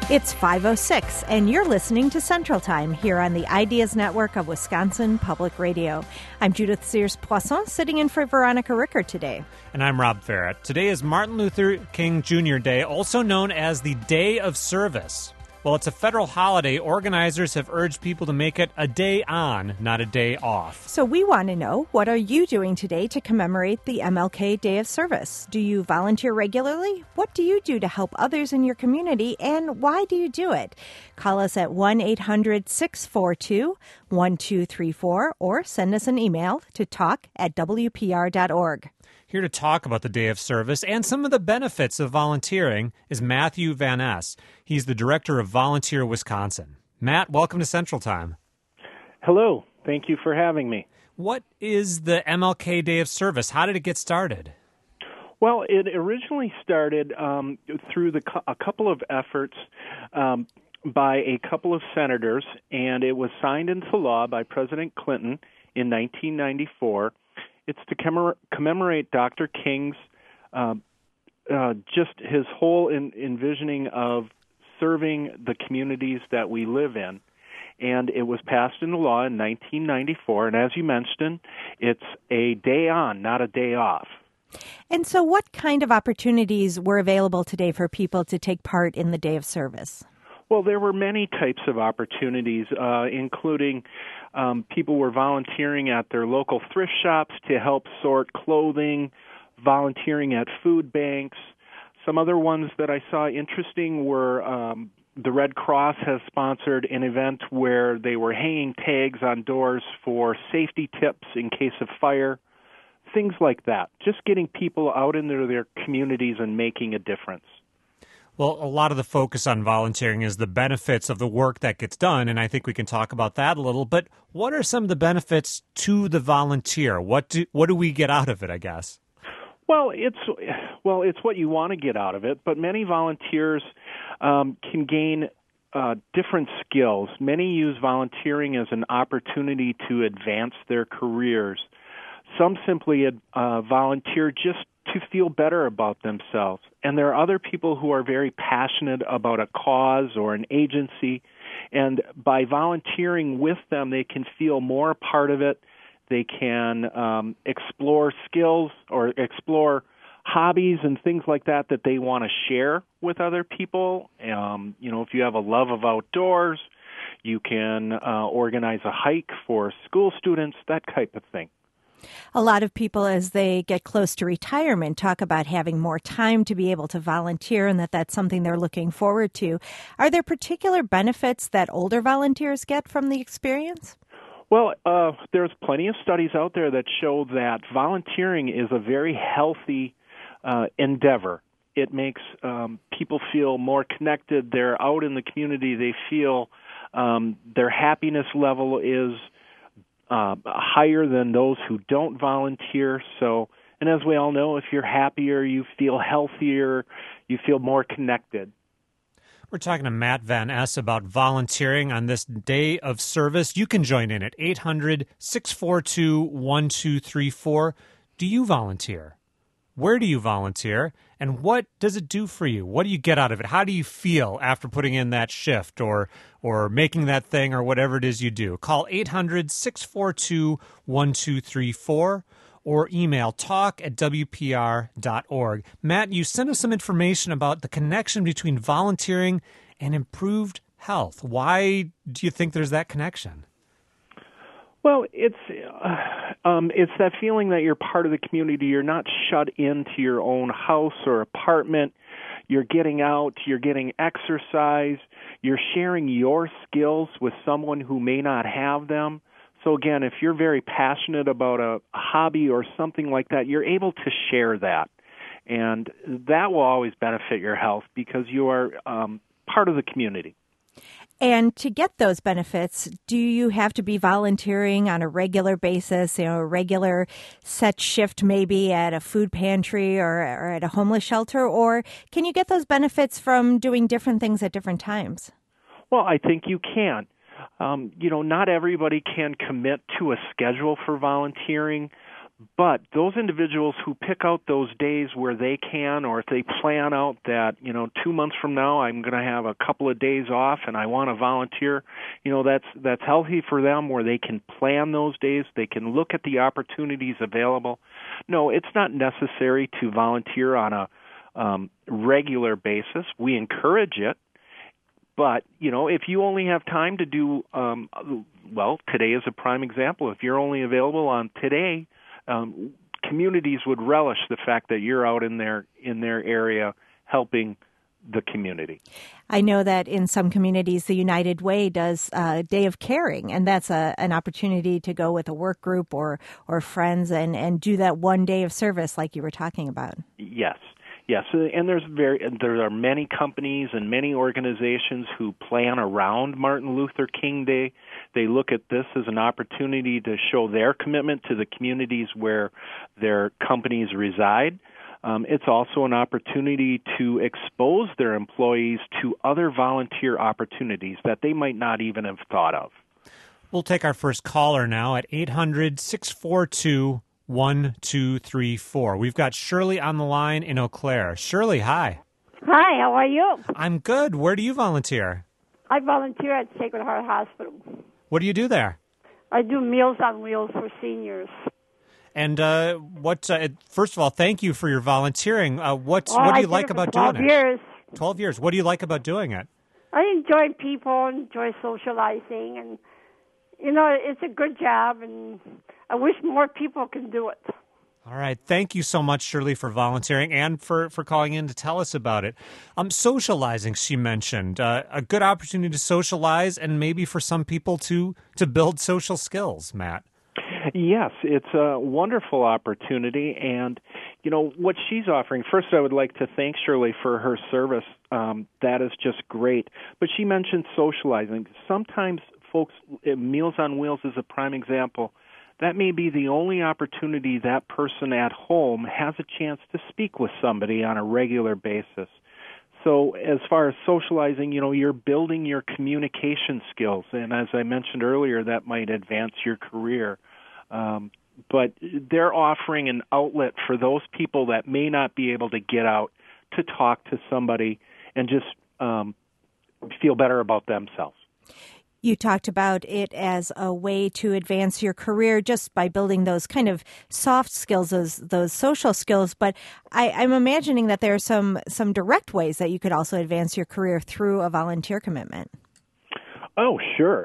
It's 5:06, and you're listening to Central Time here on the Ideas Network of Wisconsin Public Radio. I'm Judith Sears-Poisson, sitting in for Veronica Ricker today. And I'm Rob Farrett. Today is Martin Luther King Jr. Day, also known as the Day of Service. While it's a federal holiday, organizers have urged people to make it a day on, not a day off. So we want to know, what are you doing today to commemorate the MLK Day of Service? Do you volunteer regularly? What do you do to help others in your community, and why do you do it? Call us at 1-800-642-1234 or send us an email to talk@wpr.org. Here to talk about the Day of Service and some of the benefits of volunteering is Matthew Van Ness. He's the director of Volunteer Wisconsin. Matt, welcome to Central Time. Hello. Thank you for having me. What is the MLK Day of Service? How did it get started? Well, it originally started through a couple of efforts by a couple of senators, and it was signed into law by President Clinton in 1994. It's to commemorate Dr. King's just his whole envisioning of serving the communities that we live in. And it was passed into law in 1994. And as you mentioned, it's a day on, not a day off. And so what kind of opportunities were available today for people to take part in the Day of Service? Well, there were many types of opportunities, including people were volunteering at their local thrift shops to help sort clothing, volunteering at food banks. Some other ones that I saw interesting were the Red Cross has sponsored an event where they were hanging tags on doors for safety tips in case of fire, things like that. Just getting people out into their communities and making a difference. Well, a lot of the focus on volunteering is the benefits of the work that gets done, and I think we can talk about that a little. But what are some of the benefits to the volunteer? What do we get out of it, I guess? Well, it's what you want to get out of it, but many volunteers can gain different skills. Many use volunteering as an opportunity to advance their careers. Some simply volunteer just to feel better about themselves. And there are other people who are very passionate about a cause or an agency, and by volunteering with them, they can feel more a part of it. They can explore skills or explore hobbies and things like that they want to share with other people. If you have a love of outdoors, you can organize a hike for school students, that type of thing. A lot of people, as they get close to retirement, talk about having more time to be able to volunteer and that's something they're looking forward to. Are there particular benefits that older volunteers get from the experience? Well, there's plenty of studies out there that show that volunteering is a very healthy endeavor. It makes people feel more connected. They're out in the community. They feel their happiness level is higher than those who don't volunteer. And as we all know, if you're happier, you feel healthier, you feel more connected. We're talking to Matt Van Ness about volunteering on this Day of Service. You can join in at 800-642-1234. Do you volunteer? Where do you volunteer? And what does it do for you? What do you get out of it? How do you feel after putting in that shift or making that thing or whatever it is you do? Call 800-642-1234 or email talk@wpr.org. Matt, you sent us some information about the connection between volunteering and improved health. Why do you think there's that connection? Well, it's that feeling that you're part of the community. You're not shut into your own house or apartment. You're getting out. You're getting exercise. You're sharing your skills with someone who may not have them. So again, if you're very passionate about a hobby or something like that, you're able to share that. And that will always benefit your health because you are part of the community. And to get those benefits, do you have to be volunteering on a regular basis, a regular set shift maybe at a food pantry or at a homeless shelter? Or can you get those benefits from doing different things at different times? Well, I think you can. Not everybody can commit to a schedule for volunteering, But those individuals who pick out those days where they can, or if they plan out that, 2 months from now I'm going to have a couple of days off and I want to volunteer, that's healthy for them, where they can plan those days, they can look at the opportunities available. No, it's not necessary to volunteer on a regular basis. We encourage it. But, if you only have time to do, today is a prime example. If you're only available on today, communities would relish the fact that you're out in their area helping the community. I know that in some communities, the United Way does a Day of Caring, and that's an opportunity to go with a work group or friends and do that one day of service like you were talking about. Yes. Yes, and there are many companies and many organizations who plan around Martin Luther King Day. They look at this as an opportunity to show their commitment to the communities where their companies reside. It's also an opportunity to expose their employees to other volunteer opportunities that they might not even have thought of. We'll take our first caller now at 800-642-1234. We've got Shirley on the line in Eau Claire. Shirley, hi. Hi, how are you? I'm good. Where do you volunteer? I volunteer at Sacred Heart Hospital. What do you do there? I do Meals on Wheels for seniors. And first of all, thank you for your volunteering. What do you like about doing it? 12 years. 12 years. What do you like about doing it? I enjoy people, enjoy socializing, and, it's a good job, and I wish more people can do it. All right. Thank you so much, Shirley, for volunteering and for calling in to tell us about it. Socializing, she mentioned, a good opportunity to socialize and maybe for some people to build social skills, Matt. Yes, it's a wonderful opportunity, and what she's offering. First, I would like to thank Shirley for her service. That is just great. But she mentioned socializing. Sometimes, folks, Meals on Wheels is a prime example. That may be the only opportunity that person at home has a chance to speak with somebody on a regular basis. So as far as socializing, you're building your communication skills, and as I mentioned earlier, that might advance your career. But they're offering an outlet for those people that may not be able to get out to talk to somebody and just feel better about themselves. You talked about it as a way to advance your career just by building those kind of soft skills, those social skills. But I'm imagining that there are some direct ways that you could also advance your career through a volunteer commitment. Oh, sure.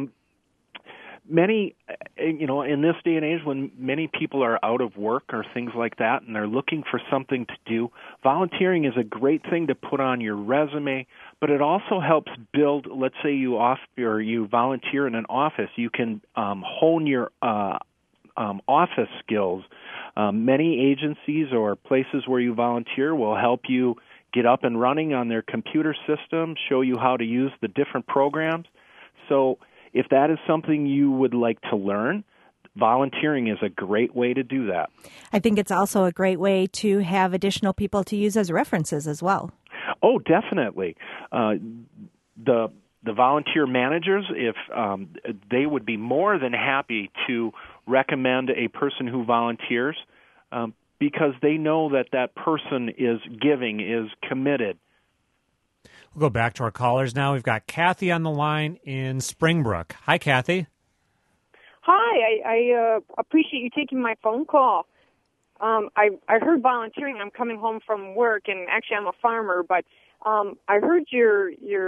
Many, in this day and age when many people are out of work or things like that and they're looking for something to do, volunteering is a great thing to put on your resume, but it also helps build, let's say you volunteer in an office, you can hone your office skills. Many agencies or places where you volunteer will help you get up and running on their computer system, show you how to use the different programs. So if that is something you would like to learn, volunteering is a great way to do that. I think it's also a great way to have additional people to use as references as well. Oh, definitely. The volunteer managers, if they would be more than happy to recommend a person who volunteers because they know that person is giving, is committed. We'll go back to our callers now. We've got Kathy on the line in Springbrook. Hi, Kathy. Hi, I appreciate you taking my phone call. I heard volunteering. I'm coming home from work, and actually I'm a farmer, but I heard your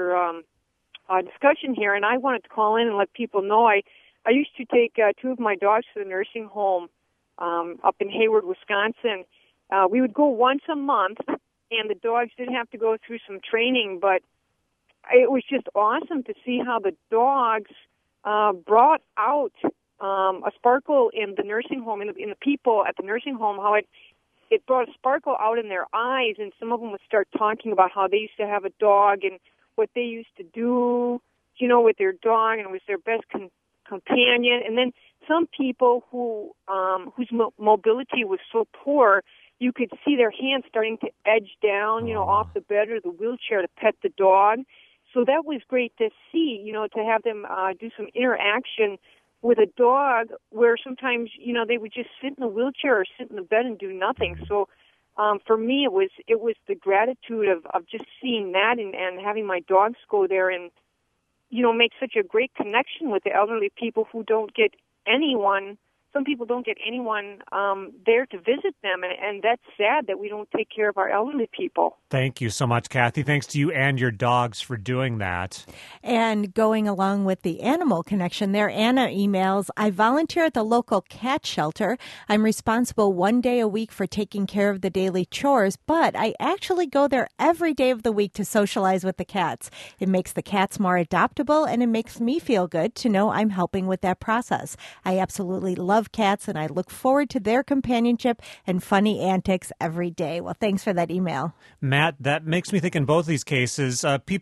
discussion here, and I wanted to call in and let people know I used to take two of my dogs to the nursing home up in Hayward, Wisconsin. We would go once a month, and the dogs did have to go through some training, but it was just awesome to see how the dogs brought out a sparkle in the nursing home, in the people at the nursing home, how it brought a sparkle out in their eyes, and some of them would start talking about how they used to have a dog and what they used to do, with their dog, and it was their best companion. And then some people whose mobility was so poor, you could see their hands starting to edge down, off the bed or the wheelchair to pet the dog. So that was great to see, to have them do some interaction with a dog where sometimes, they would just sit in the wheelchair or sit in the bed and do nothing. So for me, it was the gratitude of just seeing that and having my dogs go there and, make such a great connection with the elderly people who don't get anyone. Some people don't get anyone there to visit them, and that's sad that we don't take care of our elderly people. Thank you so much, Kathy. Thanks to you and your dogs for doing that. And going along with the animal connection there, Anna emails, I volunteer at the local cat shelter. I'm responsible 1 day a week for taking care of the daily chores, but I actually go there every day of the week to socialize with the cats. It makes the cats more adoptable, and it makes me feel good to know I'm helping with that process. I absolutely love cats, and I look forward to their companionship and funny antics every day. Well, thanks for that email. Matt, that makes me think in both these cases,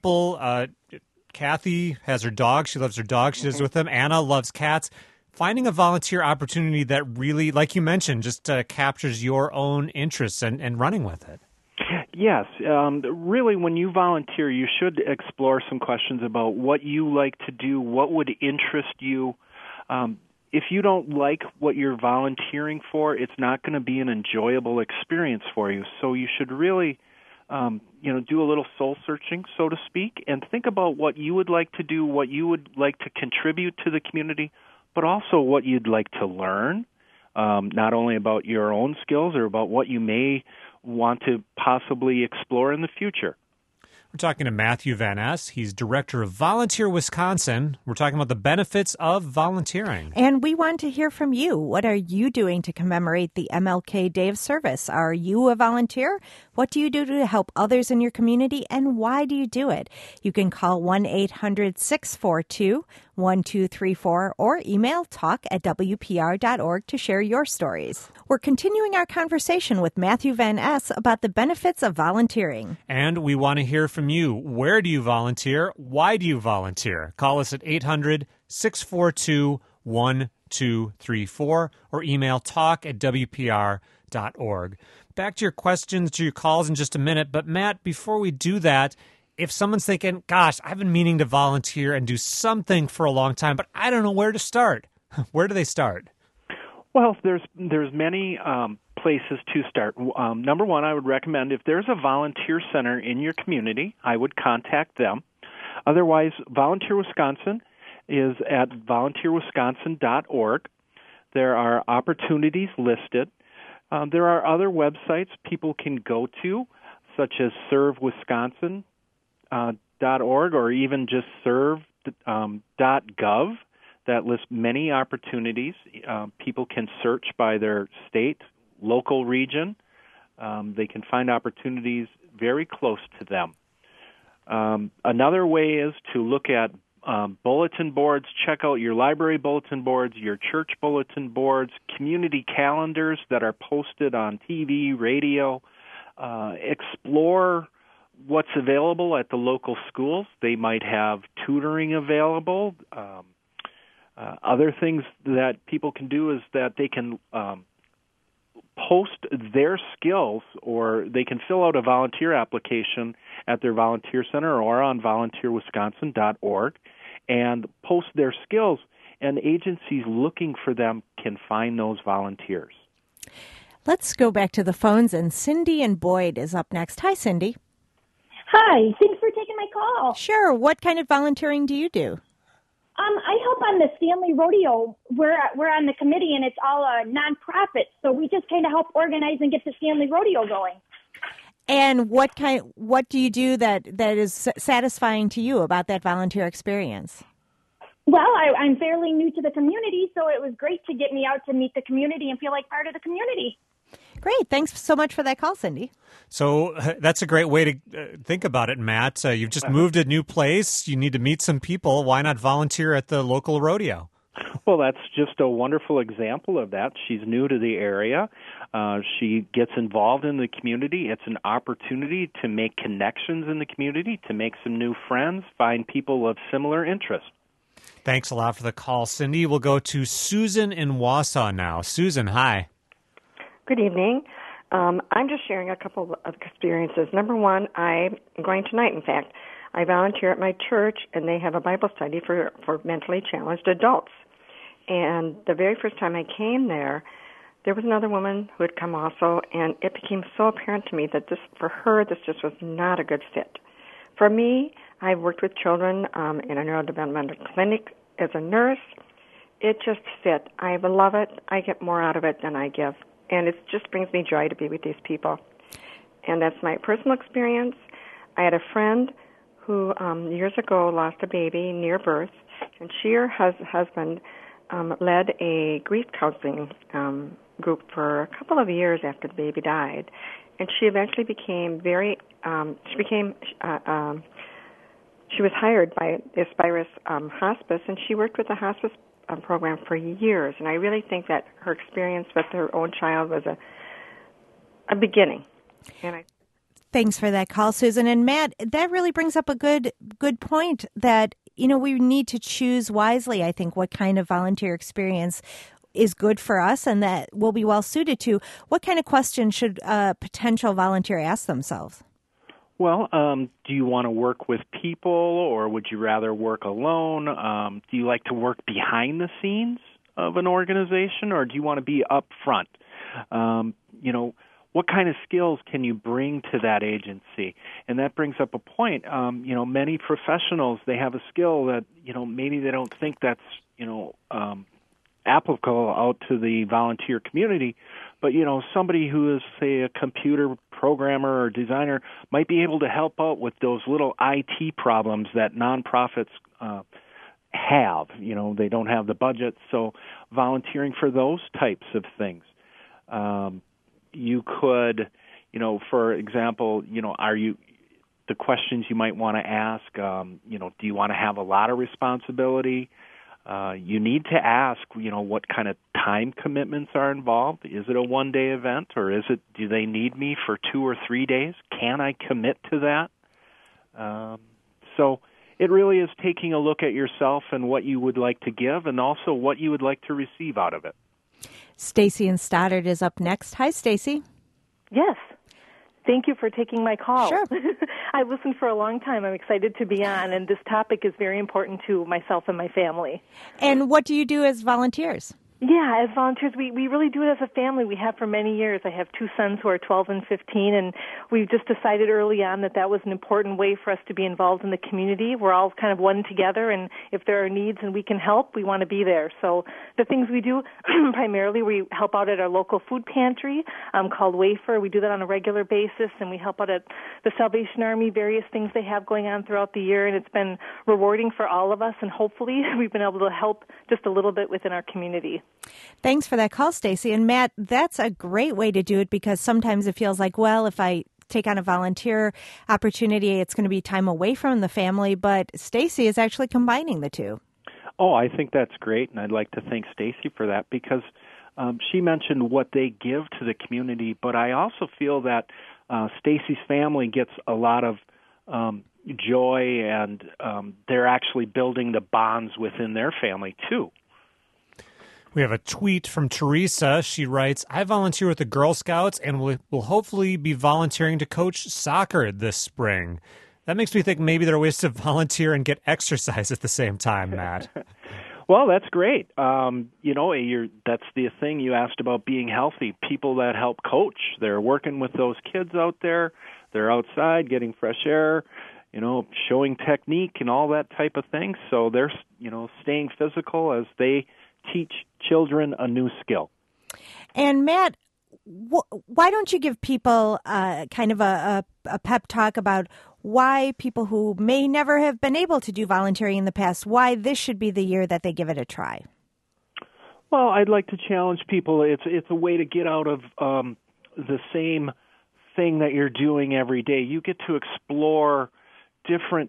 Kathy has her dog. She loves her dog. She lives with them. Anna loves cats. Finding a volunteer opportunity that really, like you mentioned, just captures your own interests and running with it. Yes. Really, when you volunteer, you should explore some questions about what you like to do, what would interest you. If you don't like what you're volunteering for, it's not going to be an enjoyable experience for you. So you should really, do a little soul searching, so to speak, and think about what you would like to do, what you would like to contribute to the community, but also what you'd like to learn, not only about your own skills or about what you may want to possibly explore in the future. We're talking to Matthew Van Ness. He's director of Volunteer Wisconsin. We're talking about the benefits of volunteering. And we want to hear from you. What are you doing to commemorate the MLK Day of Service? Are you a volunteer? What do you do to help others in your community, and why do you do it? You can call 1-800-642-1234 or email talk@wpr.org to share your stories. We're continuing our conversation with Matthew Van Ness about the benefits of volunteering. And we want to hear from you. Where do you volunteer? Why do you volunteer? Call us at 800-642-1234 or email talk@wpr.org. Back to your questions, to your calls in just a minute. But Matt, before we do that, if someone's thinking, gosh, I've been meaning to volunteer and do something for a long time, but I don't know where to start. Where do they start? Well, there's many places to start. Number one, I would recommend if there's a volunteer center in your community, I would contact them. Otherwise, Volunteer Wisconsin is at volunteerwisconsin.org. There are opportunities listed. There are other websites people can go to, such as servewisconsin.org or even just serve.gov. That lists many opportunities. People can search by their state, local region. They can find opportunities very close to them. Another way is to look at bulletin boards. Check out your library bulletin boards, your church bulletin boards, community calendars that are posted on TV, radio. Explore what's available at the local schools. They might have tutoring available. Other things that people can do is that they can post their skills, or they can fill out a volunteer application at their volunteer center or on volunteerwisconsin.org and post their skills, and agencies looking for them can find those volunteers. Let's go back to the phones, and Cindy and Boyd is up next. Hi, Cindy. Hi, thanks for taking my call. Sure. What kind of volunteering do you do? I help on the Stanley Rodeo. We're on the committee, and it's all a nonprofit, so we just kind of help organize and get the Stanley Rodeo going. And what do you do that is satisfying to you about that volunteer experience? Well, I'm fairly new to the community, so it was great to get me out to meet the community and feel like part of the community. Great. Thanks so much for that call, Cindy. So that's a great way to think about it, Matt. You've just moved to a new place. You need to meet some people. Why not volunteer at the local rodeo? Well, that's just a wonderful example of that. She's new to the area. She gets involved in the community. It's an opportunity to make connections in the community, to make some new friends, find people of similar interest. Thanks a lot for the call, Cindy. We'll go to Susan in Wausau now. Susan, hi. Good evening. I'm just sharing a couple of experiences. Number one, I'm going tonight, in fact. I volunteer at my church, and they have a Bible study for mentally challenged adults. And the very first time I came there was another woman who had come also, and it became so apparent to me that for her, this just was not a good fit. For me, I've worked with children in a neurodevelopmental clinic as a nurse. It just fit. I love it. I get more out of it than I give. And it just brings me joy to be with these people. And that's my personal experience. I had a friend who years ago lost a baby near birth, and she or her husband led a grief counseling group for a couple of years after the baby died. And she eventually became she was hired by Aspirus Hospice, and she worked with the hospice program for years. And I really think that her experience with her own child was a beginning. And Thanks for that call, Susan. And Matt, that really brings up a good point that, we need to choose wisely, I think, what kind of volunteer experience is good for us and that will be well suited to. What kind of questions should a potential volunteer ask themselves? Well, do you want to work with people, or would you rather work alone? Do you like to work behind the scenes of an organization, or do you want to be up front? What kind of skills can you bring to that agency? And that brings up a point. Many professionals, they have a skill that, maybe they don't think that's, applicable out to the volunteer community. But, somebody who is, say, a computer programmer or designer might be able to help out with those little IT problems that nonprofits have. They don't have the budget. So volunteering for those types of things. You could, for example, the questions you might want to ask, do you want to have a lot of responsibility? You need to ask, what kind of time commitments are involved. Is it a one-day event, or do they need me for 2 or 3 days? Can I commit to that? So it really is taking a look at yourself and what you would like to give, and also what you would like to receive out of it. Stacy in Stoddard is up next. Hi, Stacy. Yes. Thank you for taking my call. Sure. I've listened for a long time. I'm excited to be on, and this topic is very important to myself and my family. And what do you do as volunteers? Yeah, as volunteers, we really do it as a family. We have for many years. I have 2 sons who are 12 and 15, and we've just decided early on that was an important way for us to be involved in the community. We're all kind of one together, and if there are needs and we can help, we want to be there. So the things we do, primarily we help out at our local food pantry called Wafer. We do that on a regular basis, and we help out at the Salvation Army, various things they have going on throughout the year, and it's been rewarding for all of us, and hopefully we've been able to help just a little bit within our community. Thanks for that call, Stacy. And Matt, that's a great way to do it, because sometimes it feels like, well, if I take on a volunteer opportunity, it's going to be time away from the family. But Stacy is actually combining the two. Oh, I think that's great, and I'd like to thank Stacy for that, because she mentioned what they give to the community, but I also feel that Stacy's family gets a lot of joy, and they're actually building the bonds within their family, too. We have a tweet from Teresa. She writes, I volunteer with the Girl Scouts and will hopefully be volunteering to coach soccer this spring. That makes me think maybe there are ways to volunteer and get exercise at the same time, Matt. Well, that's great. That's the thing you asked about being healthy. People that help coach, they're working with those kids out there. They're outside getting fresh air, showing technique and all that type of thing. So they're, staying physical as they teach children a new skill. And Matt, why don't you give people kind of a pep talk about why people who may never have been able to do volunteering in the past, why this should be the year that they give it a try? Well, I'd like to challenge people. It's a way to get out of the same thing that you're doing every day. You get to explore different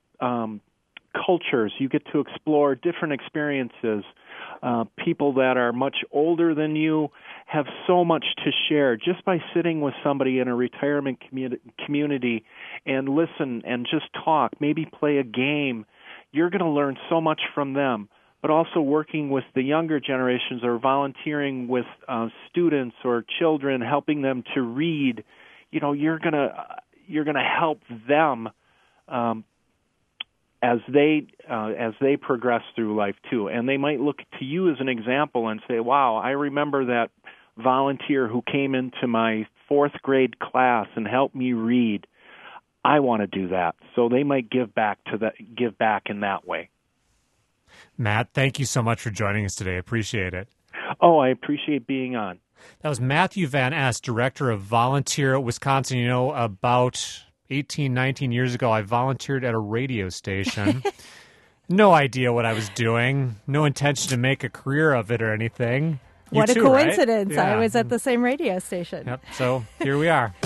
cultures. You get to explore different experiences. People that are much older than you have so much to share. Just by sitting with somebody in a retirement community and listen and just talk, maybe play a game, you're going to learn so much from them. But also working with the younger generations or volunteering with students or children, helping them to read, you're going to help them as they progress through life too. And they might look to you as an example and say, wow, I remember that volunteer who came into my 4th grade class and helped me read. I want to do that. So they might give back in that way. Matt, thank you so much for joining us today. Appreciate it. Oh, I appreciate being on. That was Matthew Van Est, Director of Volunteer Wisconsin. You know, about 18, 19 years ago, I volunteered at a radio station. No idea what I was doing. No intention to make a career of it or anything. What a coincidence. Right? Yeah. I was at the same radio station. Yep. So here we are.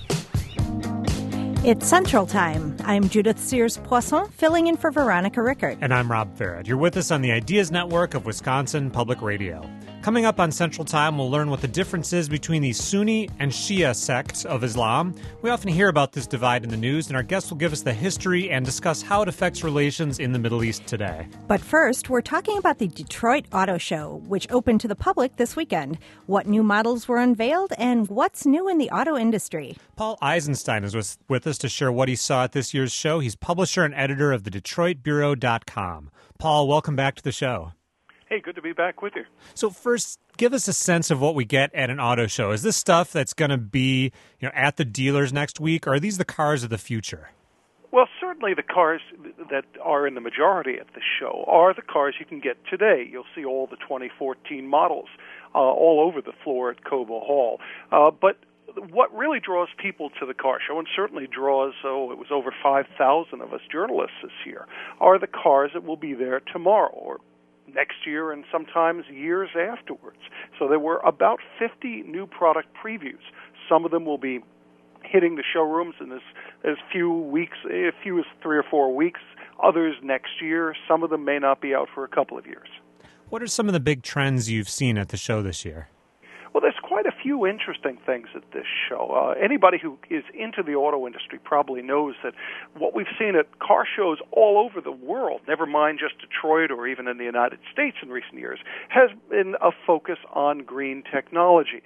It's Central Time. I'm Judith Sears-Poisson, filling in for Veronica Rickert. And I'm Rob Farrett. You're with us on the Ideas Network of Wisconsin Public Radio. Coming up on Central Time, we'll learn what the difference is between the Sunni and Shia sects of Islam. We often hear about this divide in the news, and our guest will give us the history and discuss how it affects relations in the Middle East today. But first, we're talking about the Detroit Auto Show, which opened to the public this weekend. What new models were unveiled, and what's new in the auto industry? Paul Eisenstein is with us to share what he saw at this year's show. He's publisher and editor of the DetroitBureau.com. Paul, welcome back to the show. Hey, good to be back with you. So first, give us a sense of what we get at an auto show. Is this stuff that's going to be, at the dealers next week, or are these the cars of the future? Well, certainly the cars that are in the majority at the show are the cars you can get today. You'll see all the 2014 models all over the floor at Cobo Hall. But what really draws people to the car show, and certainly draws, it was over 5,000 of us journalists this year, are the cars that will be there tomorrow or next year and sometimes years afterwards. So there were about 50 new product previews. Some of them will be hitting the showrooms in as few as 3 or 4 weeks. Others next year. Some of them may not be out for a couple of years. What are some of the big trends you've seen at the show this year? Well, there's quite a few interesting things at this show. Anybody who is into the auto industry probably knows that what we've seen at car shows all over the world, never mind just Detroit or even in the United States in recent years, has been a focus on green technology.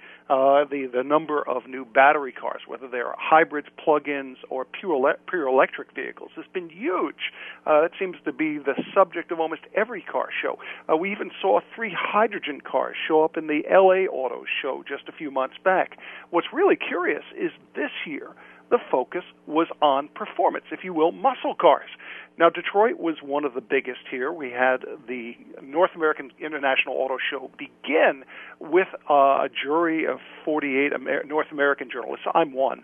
The number of new battery cars, whether they're hybrids, plug-ins, or pure electric vehicles, has been huge. That seems to be the subject of almost every car show. We even saw 3 hydrogen cars show up in the L.A. Auto Show just a few months back. What's really curious is this year the focus was on performance, if you will, muscle cars. Now, Detroit was one of the biggest here. We had the North American International Auto Show begin with a jury of 48 North American journalists, I'm one,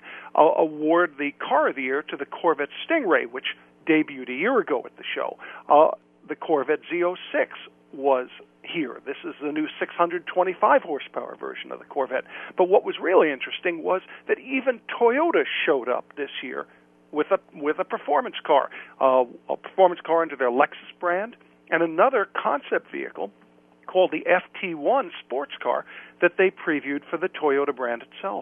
award the Car of the Year to the Corvette Stingray, which debuted a year ago at the show. The Corvette Z06 was here. This is the new 625 horsepower version of the Corvette. But what was really interesting was that even Toyota showed up this year with a performance car, a performance car under their Lexus brand, and another concept vehicle called the FT1 sports car that they previewed for the Toyota brand itself.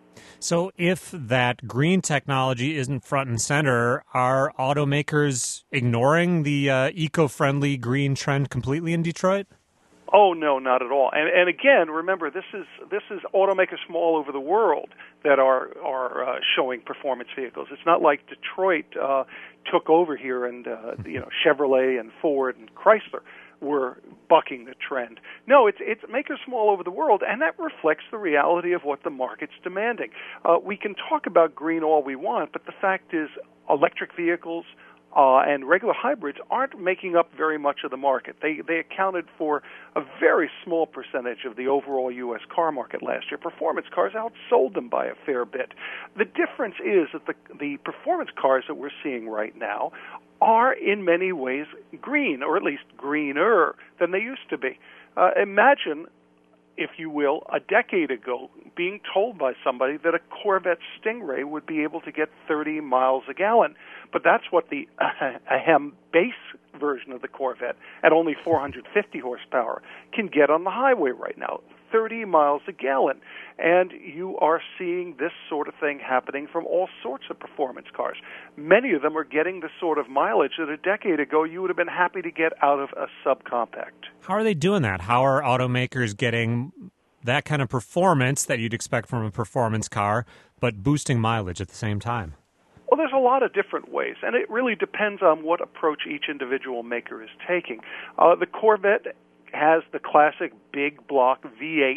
So if that green technology isn't front and center, are automakers ignoring the eco-friendly green trend completely in Detroit? Oh, no, not at all. And again, remember, this is automakers from all over the world that are showing performance vehicles. It's not like Detroit took over here and Chevrolet and Ford and Chrysler were bucking the trend. No, it's makers from all over the world, and that reflects the reality of what the market's demanding. We can talk about green all we want, but the fact is electric vehicles and regular hybrids aren't making up very much of the market. They accounted for a very small percentage of the overall U.S. car market last year. Performance cars outsold them by a fair bit. The difference is that the performance cars that we're seeing right now are in many ways green, or at least greener than they used to be. Imagine, if you will, a decade ago being told by somebody that a Corvette Stingray would be able to get 30 miles a gallon. But that's what the AHEM base version of the Corvette, at only 450 horsepower, can get on the highway right now, 30 miles a gallon. And you are seeing this sort of thing happening from all sorts of performance cars. Many of them are getting the sort of mileage that a decade ago you would have been happy to get out of a subcompact. How are they doing that? How are automakers getting that kind of performance that you'd expect from a performance car, but boosting mileage at the same time? Well, there's a lot of different ways, and it really depends on what approach each individual maker is taking. The Corvette has the classic big block V8,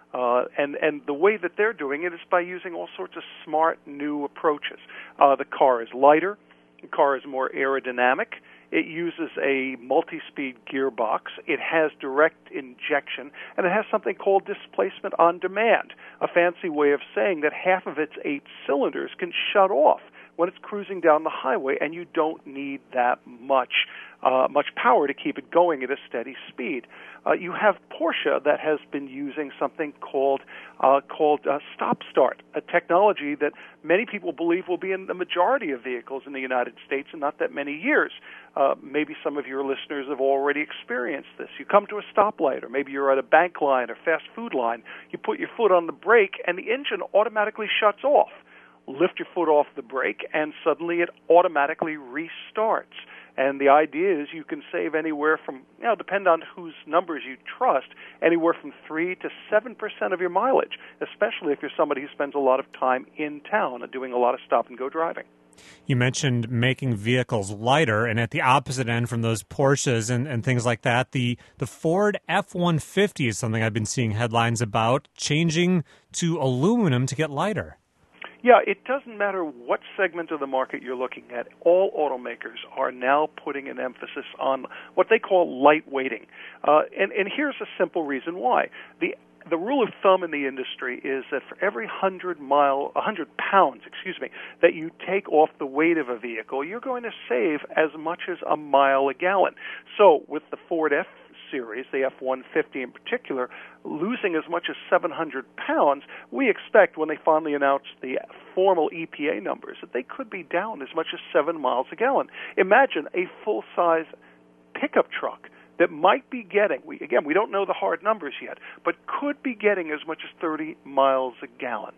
and the way that they're doing it is by using all sorts of smart new approaches. The car is lighter, the car is more aerodynamic. It uses a multi-speed gearbox. It has direct injection, and it has something called displacement on demand, a fancy way of saying that half of its 8 cylinders can shut off when it's cruising down the highway, and you don't need that much power to keep it going at a steady speed. You have Porsche that has been using something called stop-start, a technology that many people believe will be in the majority of vehicles in the United States in not that many years. Maybe some of your listeners have already experienced this. You come to a stoplight, or maybe you're at a bank line or fast food line. You put your foot on the brake, and the engine automatically shuts off. Lift your foot off the brake, and suddenly it automatically restarts. And the idea is you can save anywhere from, depend on whose numbers you trust, anywhere from 3 to 7% of your mileage, especially if you're somebody who spends a lot of time in town and doing a lot of stop-and-go driving. You mentioned making vehicles lighter, and at the opposite end from those Porsches and things like that, the Ford F-150 is something I've been seeing headlines about, changing to aluminum to get lighter. Yeah, it doesn't matter what segment of the market you're looking at. All automakers are now putting an emphasis on what they call lightweighting. And here's a simple reason why. The rule of thumb in the industry is that for every 100 pounds, that you take off the weight of a vehicle, you're going to save as much as a mile a gallon. So with the Ford F-Series, the F-150 in particular, losing as much as 700 pounds, we expect when they finally announce the formal EPA numbers that they could be down as much as 7 miles a gallon. Imagine a full-size pickup truck that might be getting, we don't know the hard numbers yet, but could be getting as much as 30 miles a gallon.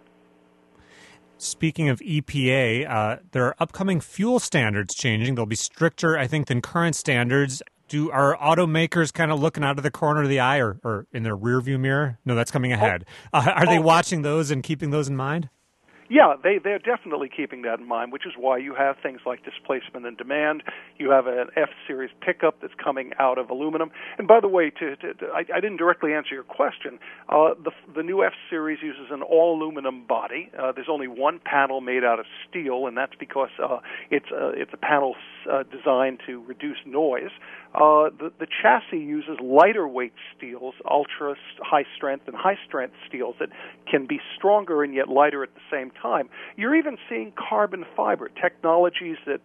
Speaking of EPA, there are upcoming fuel standards changing. They'll be stricter, I think, than current standards. Are automakers kind of looking out of the corner of the eye or in their rearview mirror? No, that's coming ahead. Are they watching those and keeping those in mind? Yeah, they're definitely keeping that in mind, which is why you have things like displacement and demand. You have an F-Series pickup that's coming out of aluminum. And by the way, I didn't directly answer your question. The new F-Series uses an all-aluminum body. There's only one panel made out of steel, and that's because it's a panel designed to reduce noise. The chassis uses lighter weight steels, ultra high strength and high strength steels that can be stronger and yet lighter at the same time. You're even seeing carbon fiber technology that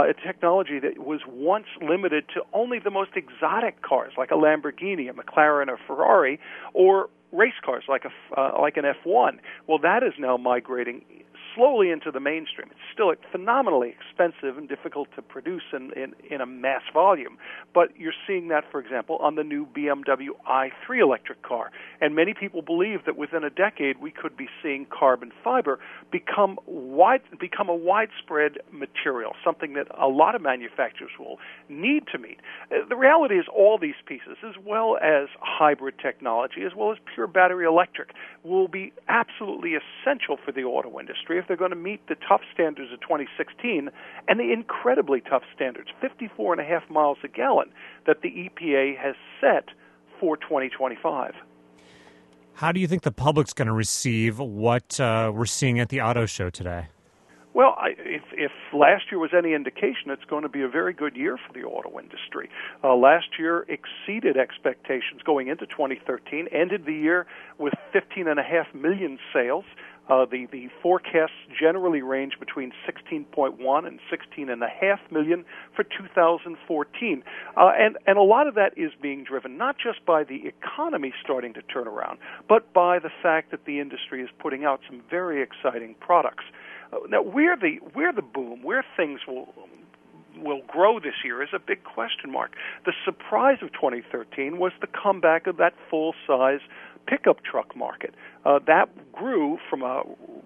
was once limited to only the most exotic cars like a Lamborghini, a McLaren, or Ferrari, or race cars like an F1. Well, that is now migrating slowly into the mainstream. It's still phenomenally expensive and difficult to produce in a mass volume, but you're seeing that, for example, on the new BMW i3 electric car. And many people believe that within a decade we could be seeing carbon fiber become a widespread material, something that a lot of manufacturers will need to meet. The reality is all these pieces, as well as hybrid technology, as well as pure battery electric, will be absolutely essential for the auto industry if they're going to meet the tough standards of 2016 and the incredibly tough standards, 54.5 miles a gallon, that the EPA has set for 2025. How do you think the public's going to receive what we're seeing at the auto show today? Well, if last year was any indication, it's going to be a very good year for the auto industry. Last year exceeded expectations going into 2013, ended the year with 15.5 million sales. The forecasts generally range between 16.1 and 16.5 million for 2014. And a lot of that is being driven not just by the economy starting to turn around, but by the fact that the industry is putting out some very exciting products. Now, where the boom, where things will grow this year is a big question mark. The surprise of 2013 was the comeback of that full-size pickup truck market. That grew from a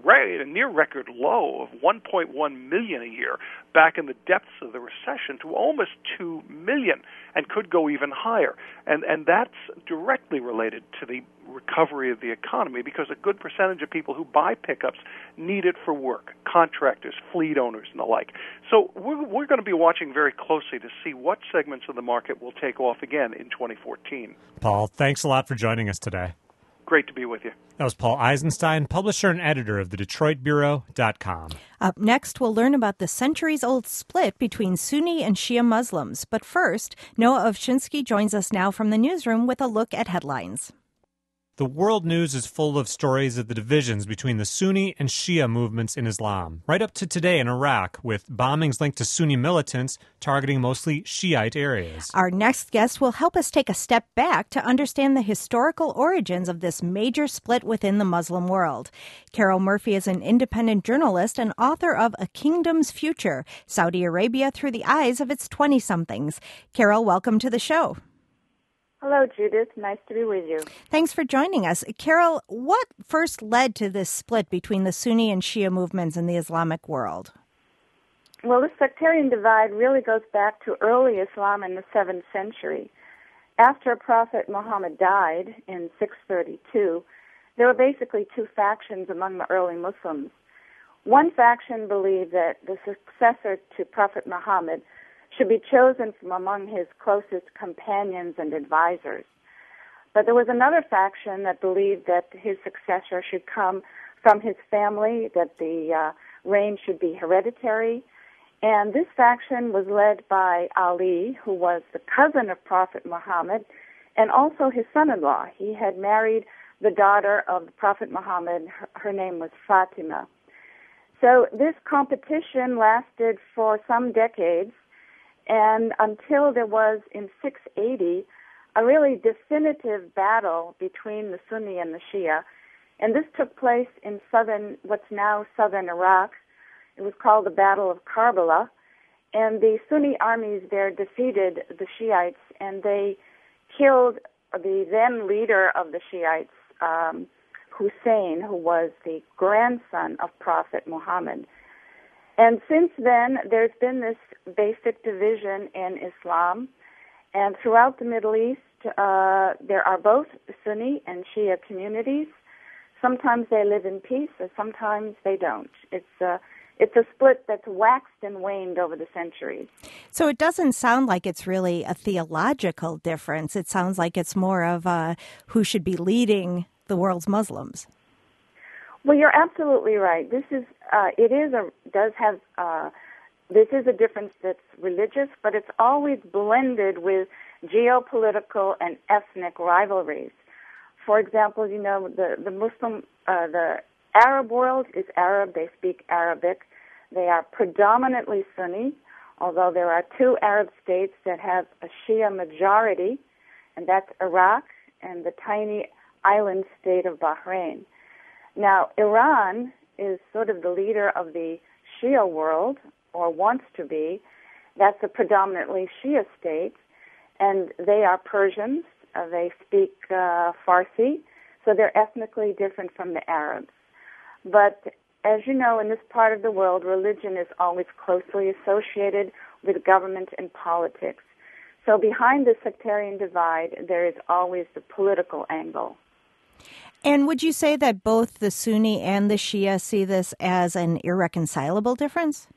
a near record low of 1.1 million a year back in the depths of the recession to almost 2 million, and could go even higher. And that's directly related to the recovery of the economy, because a good percentage of people who buy pickups need it for work, contractors, fleet owners, and the like. So we're going to be watching very closely to see what segments of the market will take off again in 2014. Paul, thanks a lot for joining us today. Great to be with you. That was Paul Eisenstein, publisher and editor of the DetroitBureau.com. Up next, we'll learn about the centuries-old split between Sunni and Shia Muslims. But first, Noah Ovchinsky joins us now from the newsroom with a look at headlines. The world news is full of stories of the divisions between the Sunni and Shia movements in Islam, right up to today in Iraq, with bombings linked to Sunni militants targeting mostly Shiite areas. Our next guest will help us take a step back to understand the historical origins of this major split within the Muslim world. Carol Murphy is an independent journalist and author of A Kingdom's Future, Saudi Arabia Through the Eyes of Its 20-somethings. Carol, welcome to the show. Hello, Judith. Nice to be with you. Thanks for joining us. Carol, what first led to this split between the Sunni and Shia movements in the Islamic world? Well, the sectarian divide really goes back to early Islam in the 7th century. After Prophet Muhammad died in 632, there were basically two factions among the early Muslims. One faction believed that the successor to Prophet Muhammad should be chosen from among his closest companions and advisors. But there was another faction that believed that his successor should come from his family, that the reign should be hereditary. And this faction was led by Ali, who was the cousin of Prophet Muhammad, and also his son-in-law. He had married the daughter of the Prophet Muhammad. Her name was Fatima. So this competition lasted for some decades, and until there was, in 680, a really definitive battle between the Sunni and the Shia. And this took place in what's now southern Iraq. It was called the Battle of Karbala. And the Sunni armies there defeated the Shiites, and they killed the then leader of the Shiites, Hussein, who was the grandson of Prophet Muhammad. And since then, there's been this basic division in Islam. And throughout the Middle East, there are both Sunni and Shia communities. Sometimes they live in peace, and sometimes they don't. It's a split that's waxed and waned over the centuries. So it doesn't sound like it's really a theological difference. It sounds like it's more of who should be leading the world's Muslims. Well, you're absolutely right. This is a difference that's religious, but it's always blended with geopolitical and ethnic rivalries. For example, the Muslim, the Arab world is Arab. They speak Arabic. They are predominantly Sunni, although there are two Arab states that have a Shia majority, and that's Iraq and the tiny island state of Bahrain. Now, Iran is sort of the leader of the Shia world, or wants to be. That's a predominantly Shia state, and they are Persians. They speak Farsi, so they're ethnically different from the Arabs. But as you know, in this part of the world, religion is always closely associated with government and politics. So behind the sectarian divide, there is always the political angle. And would you say that both the Sunni and the Shia see this as an irreconcilable difference?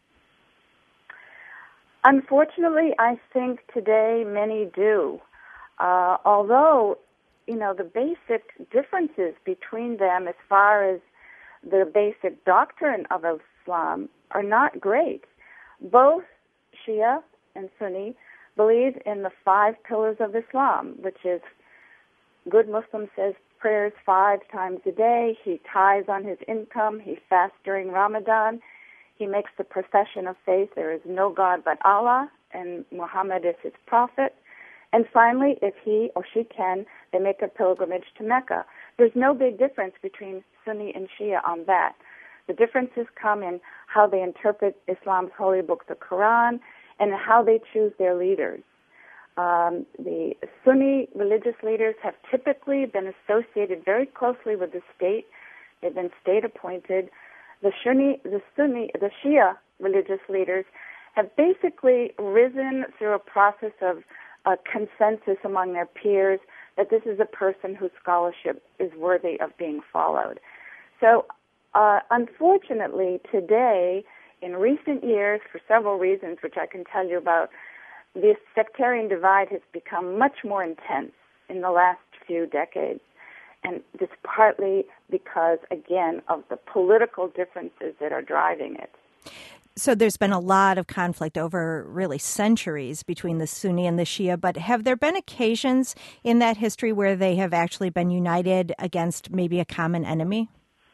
Unfortunately, I think today many do. Although, the basic differences between them as far as the basic doctrine of Islam are not great. Both Shia and Sunni believe in the 5 pillars of Islam, which is good Muslim says prayers 5 times a day. He tithes on his income. He fasts during Ramadan. He makes the profession of faith. There is no God but Allah, and Muhammad is his prophet. And finally, if he or she can, they make a pilgrimage to Mecca. There's no big difference between Sunni and Shia on that. The differences come in how they interpret Islam's holy book, the Quran, and how they choose their leaders. The Sunni religious leaders have typically been associated very closely with the state. They've been state-appointed. the Shia religious leaders have basically risen through a process of consensus among their peers that this is a person whose scholarship is worthy of being followed. So, unfortunately, today, in recent years, for several reasons, which I can tell you about, this sectarian divide has become much more intense in the last few decades. And it's partly because, again, of the political differences that are driving it. So there's been a lot of conflict over really centuries between the Sunni and the Shia, but have there been occasions in that history where they have actually been united against maybe a common enemy?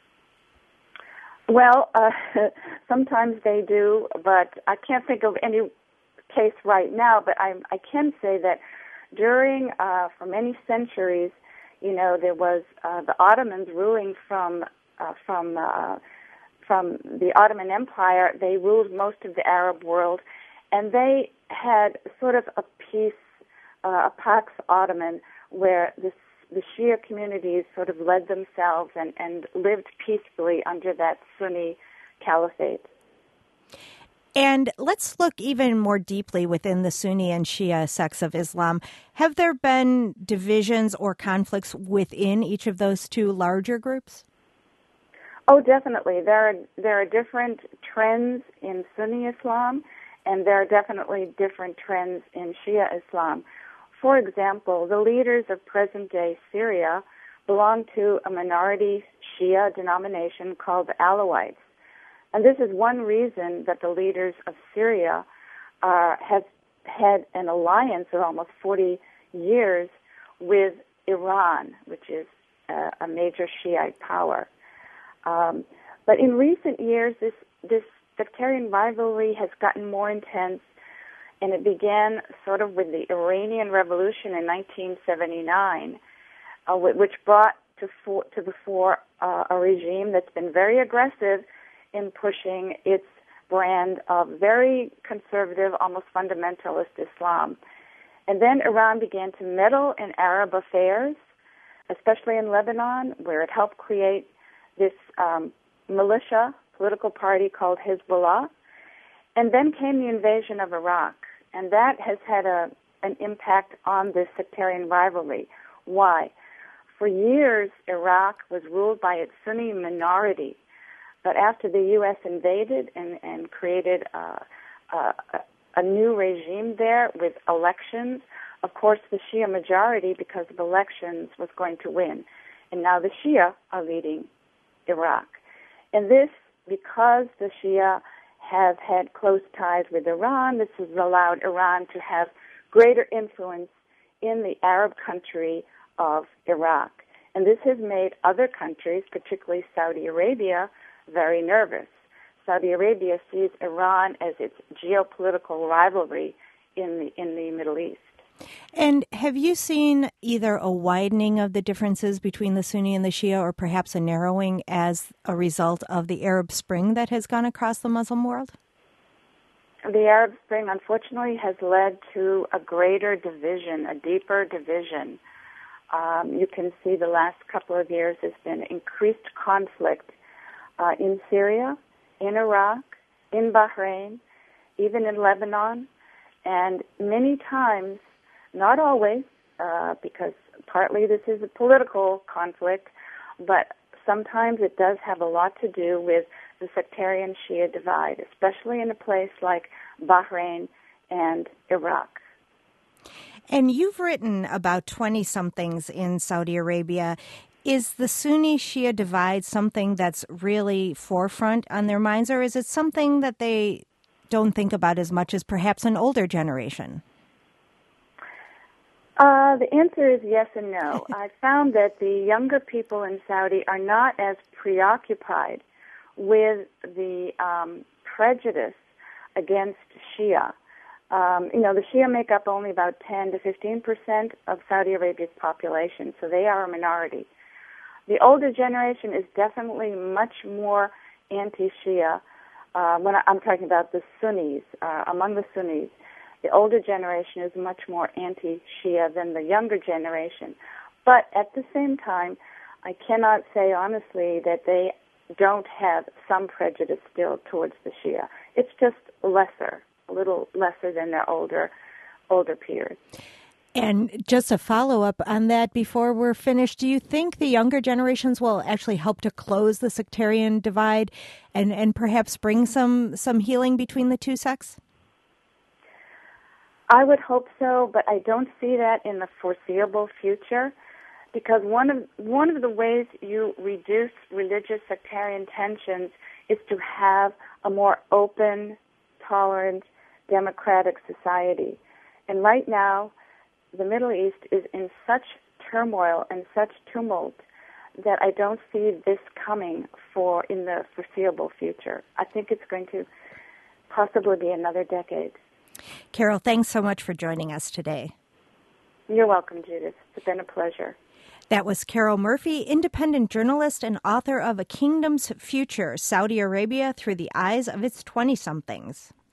Well, sometimes they do, but I can't think of any case right now, but I can say that during, for many centuries, there was the Ottomans ruling from the Ottoman Empire. They ruled most of the Arab world, and they had sort of a peace, a Pax Ottoman, where the Shia communities sort of led themselves and lived peacefully under that Sunni caliphate. And let's look even more deeply within the Sunni and Shia sects of Islam. Have there been divisions or conflicts within each of those two larger groups? Oh, definitely. There are different trends in Sunni Islam, and there are definitely different trends in Shia Islam. For example, the leaders of present-day Syria belong to a minority Shia denomination called the Alawites. And this is one reason that the leaders of Syria have had an alliance of almost 40 years with Iran, which is a major Shiite power. But in recent years, this sectarian rivalry has gotten more intense, and it began sort of with the Iranian Revolution in 1979, which brought to the fore a regime that's been very aggressive in pushing its brand of very conservative, almost fundamentalist Islam. And then Iran began to meddle in Arab affairs, especially in Lebanon, where it helped create this militia political party called Hezbollah. And then came the invasion of Iraq, and that has had an impact on this sectarian rivalry. Why? For years, Iraq was ruled by its Sunni minority. But after the U.S. invaded and created a new regime there with elections, of course the Shia majority, because of elections, was going to win. And now the Shia are leading Iraq. And this, because the Shia have had close ties with Iran, this has allowed Iran to have greater influence in the Arab country of Iraq. And this has made other countries, particularly Saudi Arabia, very nervous. Saudi Arabia sees Iran as its geopolitical rivalry in the Middle East. And have you seen either a widening of the differences between the Sunni and the Shia, or perhaps a narrowing as a result of the Arab Spring that has gone across the Muslim world? The Arab Spring, unfortunately, has led to a greater division, a deeper division. You can see the last couple of years has been increased conflict in Syria, in Iraq, in Bahrain, even in Lebanon, and many times, not always, because partly this is a political conflict, but sometimes it does have a lot to do with the sectarian Shia divide, especially in a place like Bahrain and Iraq. And you've written about 20-somethings in Saudi Arabia. Is the Sunni-Shia divide something that's really forefront on their minds, or is it something that they don't think about as much as perhaps an older generation? The answer is yes and no. I found that the younger people in Saudi are not as preoccupied with the prejudice against Shia. The Shia make up only about 10 to 15% of Saudi Arabia's population, so they are a minority. The older generation is definitely much more anti-Shia. When I'm talking about the Sunnis, among the Sunnis, the older generation is much more anti-Shia than the younger generation. But at the same time, I cannot say honestly that they don't have some prejudice still towards the Shia. It's just lesser, a little lesser than their older peers. And just a follow-up on that before we're finished, do you think the younger generations will actually help to close the sectarian divide and perhaps bring some healing between the two sects? I would hope so, but I don't see that in the foreseeable future, because one of the ways you reduce religious sectarian tensions is to have a more open, tolerant, democratic society. And right now, the Middle East is in such turmoil and such tumult that I don't see this coming in the foreseeable future. I think it's going to possibly be another decade. Carol, thanks so much for joining us today. You're welcome, Judith. It's been a pleasure. That was Carol Murphy, independent journalist and author of A Kingdom's Future, Saudi Arabia Through the Eyes of Its 20-somethings.